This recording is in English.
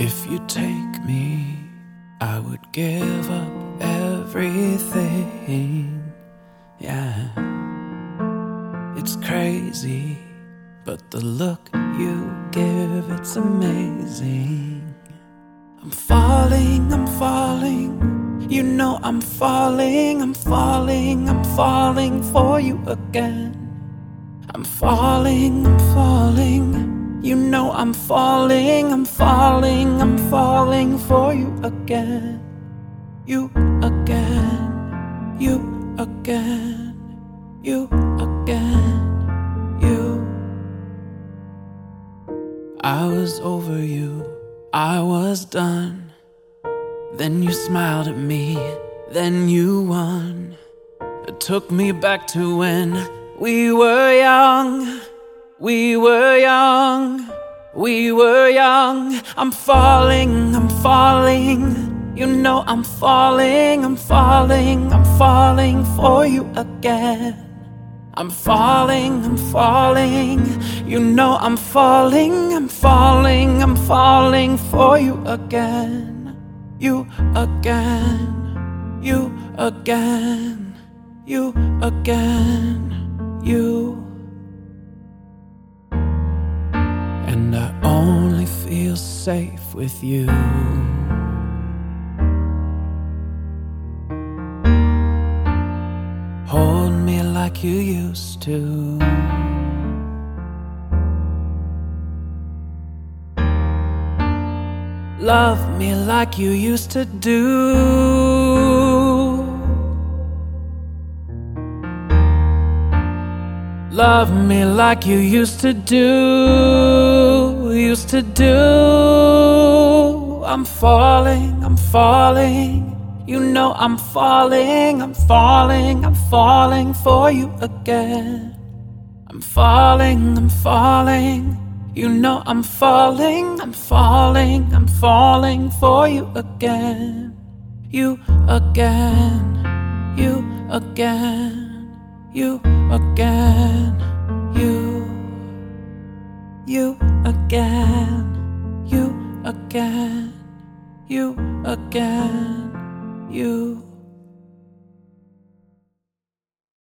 If you take me, I would give up everything. Yeah, it's crazy, but the look you give, it's amazing. I'm falling, I'm falling. You know I'm falling, I'm falling, I'm falling for you again. I'm falling, I'm falling. You know I'm falling, I'm falling, I'm falling for you again. You again, you again, you again, you. I was over you, I was done. Then you smiled at me, then you won. It took me back to when we were young. We were young, we were young. I'm falling, I'm falling. You know I'm falling, I'm falling, I'm falling for you again. I'm falling, I'm falling. You know I'm falling, I'm falling, I'm falling for you again. You again, you again, you again, you. And I only feel safe with you. Hold me like you used to. Love me like you used to do. Love me like you used to do, used to do. I'm falling, I'm falling. You know I'm falling, I'm falling, I'm falling for you again. I'm falling, I'm falling. You know I'm falling, I'm falling, I'm falling for you again. You again, you again. You again, you again, you again, you again, you.